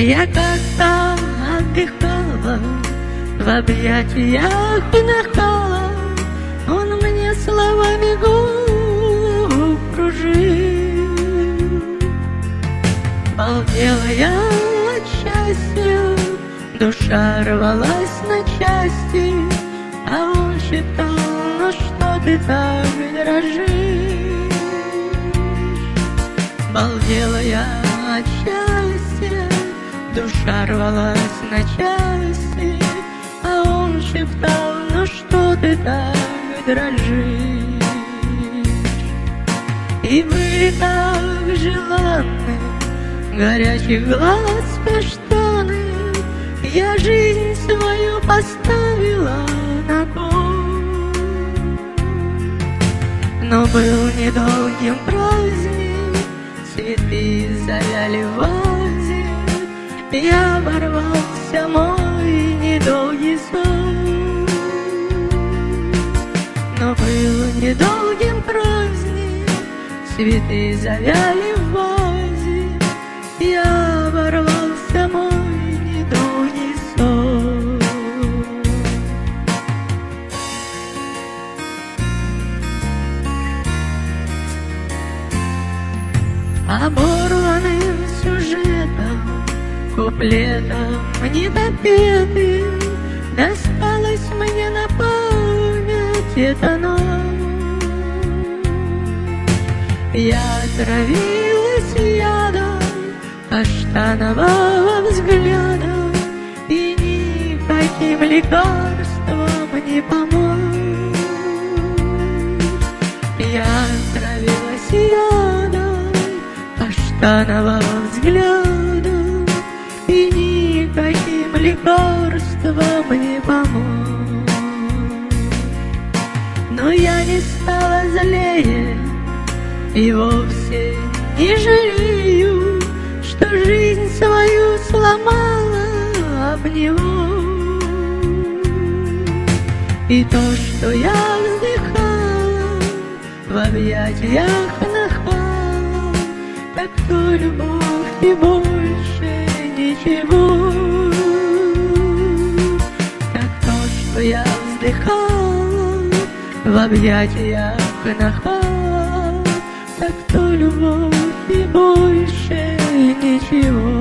Я как-то отдыхала в объятиях нахала, он мне словами голову кружил. Балдела я от счастья, душа рвалась на части, а он шептал: ну что ты так дрожишь? Балдела я от счастья, душа рвалась на части, а он шептал: ну что ты так дрожишь? И были так желанны горячих глаз каштаны, я жизнь свою поставила на кон. Но был недолгим праздник, цветы завяли в вазе, и оборвался мой недолгий сон. Но был недолгим праздник, цветы завяли в вазе, и оборвался мой недолгий сон. Оборванным сюжетом, куплетом недопетым досталось мне на память эта ночь. Я отравилась ядом каштанового взгляда, и никаким лекарством не помочь. Я отравилась ядом каштанового взгляда, и никаким лекарством не помочь. Но я не стала злее и вовсе не жалею, что жизнь свою сломала об него. И то, что я вздыхала в объятиях нахала, так то любовь и больше ничего. Как то, что я вздыхала в объятиях нахала, так то любовь и больше ничего.